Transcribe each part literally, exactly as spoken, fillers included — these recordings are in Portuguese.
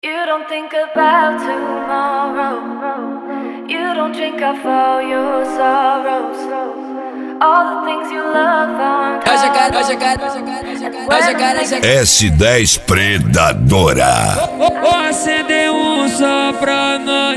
You don't think about tomorrow. You don't drink up all your sorrows. All the things you love aren't S dez Predadora. Vou acender um só pra nós,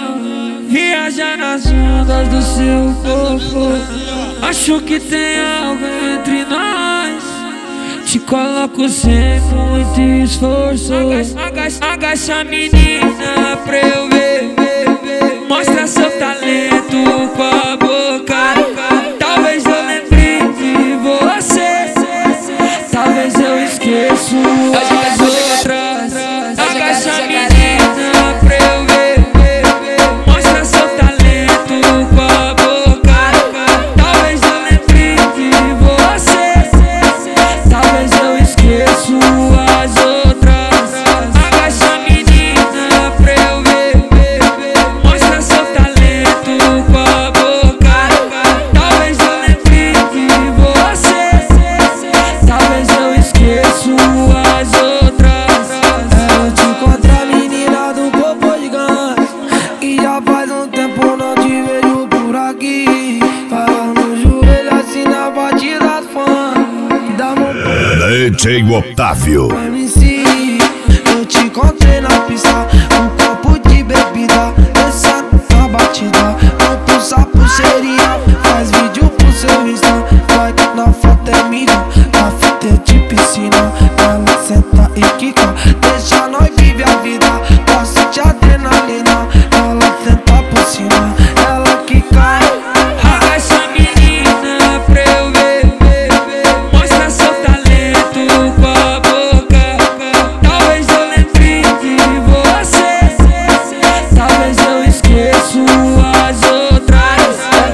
viajar nas ondas do seu corpo. Acho que tem algo entre nós. Te coloco sem muito esforço. Agacha, agacha, menina, pra eu ver. Mostra seu talento com a boca. Talvez eu lembre de você. Talvez eu esqueça as outras. Agacha, menina, pra eu ver. Mostra seu talento com a boca. Talvez eu lembre de você. Talvez eu esqueça as outras. Agacha, menina, pra eu ver. Mostra seu talento com a boca. Talvez eu lembre de você. Talvez eu esqueça as outras. Eu te encontro, menina do corpo gigante, e já faz um tempo não te vejo por aqui. Fala no joelho assim na batida do funk, dá uma D J Otávio. M C. Eu te encontrei na pista, um copo de bebida, descendo na batida. Não pulsa pulseirinha, faz vídeo pro seu Insta. Vai que na foto é minha, na fita é de piscina. Ela senta e quica, deixa nós vive a vida. Gosto de adrenalina, ela senta por cima, ela quica. Agacha, menina, pra eu ver. Mostra seu talento com a boca. Talvez eu lembre de você. Talvez eu esqueça as outras.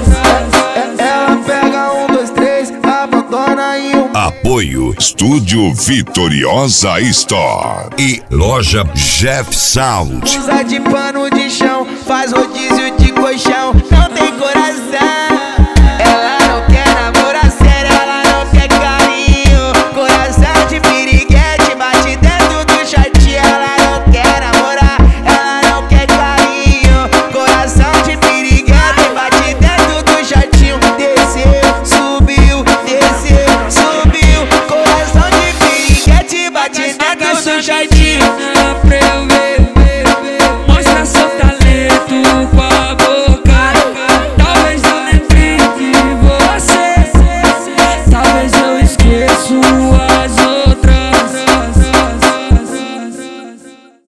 Ela pega um, dois, três, abandona em um. Apoio Estúdio Vitoriosa Store e Loja Jeff Sound. Usa de pano de chão, faz rodízio de colchão. Não tem coragem.